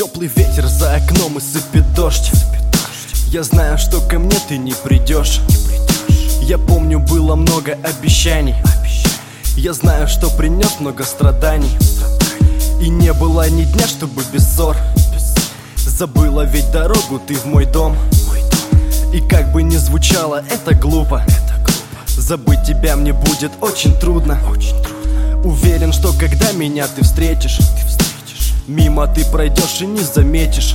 Теплый ветер за окном и сыпет дождь. Я знаю, что ко мне ты не придешь. Я помню, было много обещаний. Я знаю, что принес много страданий. И не было ни дня, чтобы без ссор. Забыла ведь дорогу ты в мой дом. И как бы ни звучало, это глупо. Забыть тебя мне будет очень трудно. Уверен, что когда меня ты встретишь, мимо ты пройдешь и не заметишь.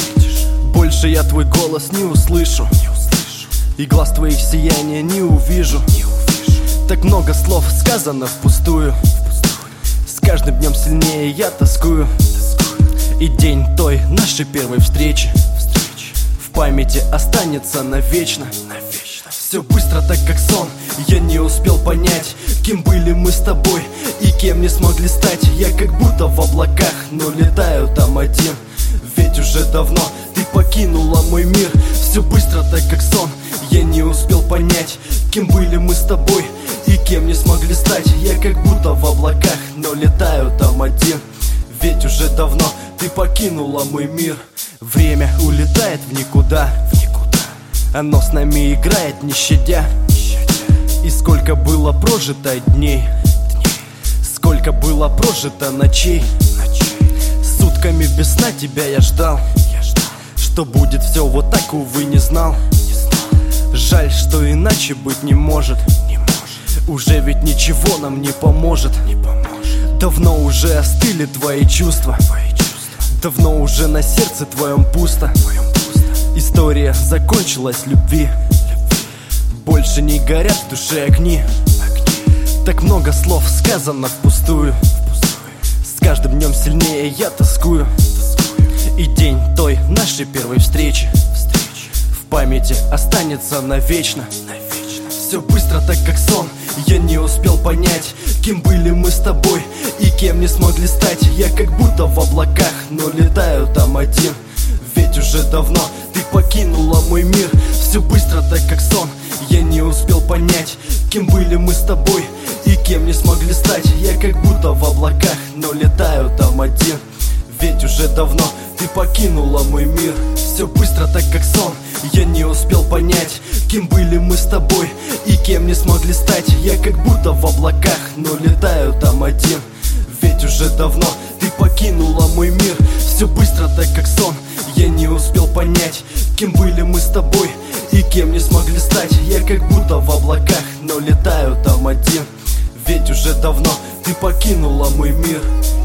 Больше я твой голос не услышу, и глаз твоих сияния не увижу. Так много слов сказано впустую. С каждым днем сильнее я тоскую. И день той нашей первой встречи в памяти останется навечно. Все быстро, так как сон. Я не успел понять, кем были мы с тобой и кем не смогли стать. Я как будто в облаках, но летаю там один. Ведь уже давно ты покинула мой мир. Все быстро, так как сон. Я не успел понять, кем были мы с тобой и кем не смогли стать. Я как будто в облаках, но летаю там один. Ведь уже давно ты покинула мой мир. Время улетает в никуда. Оно с нами играет, не щадя. И сколько было прожито дней, сколько было прожито ночей. Сутками без сна тебя я ждал. Что будет все вот так, увы, не знал. Жаль, что иначе быть не может. Уже ведь ничего нам не поможет. Давно уже остыли твои чувства. Давно уже на сердце твоем пусто. История закончилась любви. Больше не горят в душе огни. Так много слов сказано впустую. С каждым днем сильнее я тоскую. И день той нашей первой встречи в памяти останется навечно. Все быстро, так как сон. Я не успел понять, кем были мы с тобой и кем не смогли стать. Я как будто в облаках, но летаю там один. Ведь уже давно ты покинула мой мир. Все быстро, так как сон. Я не успел понять, кем были мы с тобой и кем не смогли стать. Я как будто в облаках, но летаю там один. Ведь уже давно ты покинула мой мир. Все быстро, так как сон. Я не успел понять, кем были мы с тобой и кем не смогли стать. Я как будто в облаках, но летаю там один. Ведь уже давно ты покинула мой мир. Все быстро, так как сон. Я не успел понять, кем были мы с тобой и кем не смогли стать. Я как будто в облаках, но летаю там один. Ведь уже давно ты покинула мой мир.